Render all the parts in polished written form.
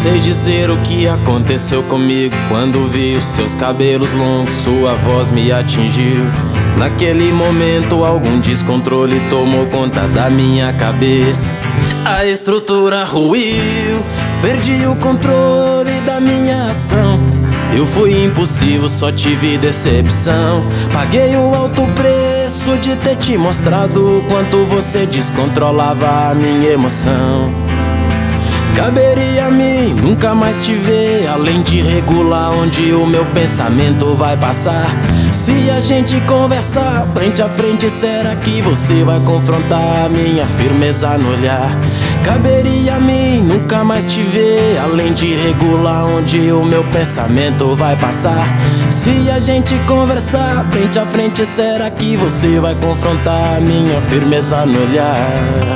sei dizer o que aconteceu comigo quando vi os seus cabelos longos, sua voz me atingiu. Naquele momento algum descontrole tomou conta da minha cabeça. A estrutura ruiu, perdi o controle da minha ação. Eu fui impulsivo, só tive decepção. Paguei o alto preço de ter te mostrado o quanto você descontrolava a minha emoção. Caberia a mim nunca mais te ver, além de regular onde o meu pensamento vai passar. Se a gente conversar frente a frente, será que você vai confrontar a minha firmeza no olhar? Caberia a mim nunca mais te ver, além de regular onde o meu pensamento vai passar. Se a gente conversar frente a frente, será que você vai confrontar a minha firmeza no olhar?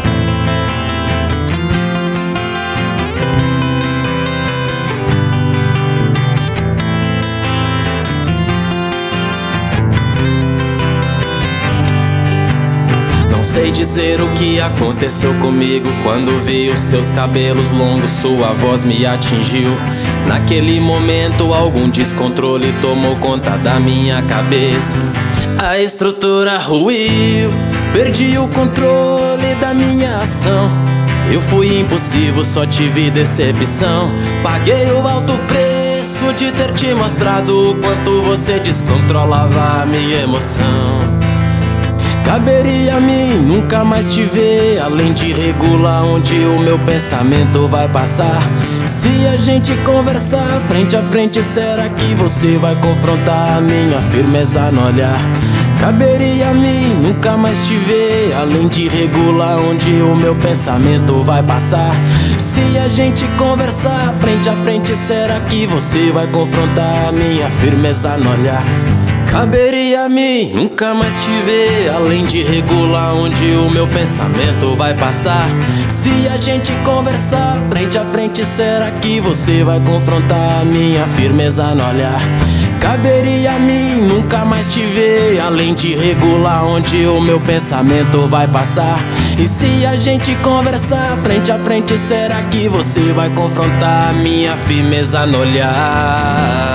Não sei dizer o que aconteceu comigo quando vi os seus cabelos longos, sua voz me atingiu. Naquele momento algum descontrole tomou conta da minha cabeça. A estrutura ruiu, perdi o controle da minha ação. Eu fui impulsivo, só tive decepção. Paguei o alto preço de ter te mostrado o quanto você descontrolava a minha emoção. Caberia a mim nunca mais te ver, além de regular onde o meu pensamento vai passar. Se a gente conversar frente a frente, será que você vai confrontar a minha firmeza no olhar? Caberia a mim nunca mais te ver, além de regular onde o meu pensamento vai passar. Se a gente conversar frente a frente, será que você vai confrontar a minha firmeza no olhar? Caberia a mim nunca mais te ver, além de regular onde o meu pensamento vai passar. Se a gente conversar frente a frente, será que você vai confrontar a minha firmeza no olhar? Caberia a mim nunca mais te ver, além de regular onde o meu pensamento vai passar. E se a gente conversar frente a frente, será que você vai confrontar a minha firmeza no olhar?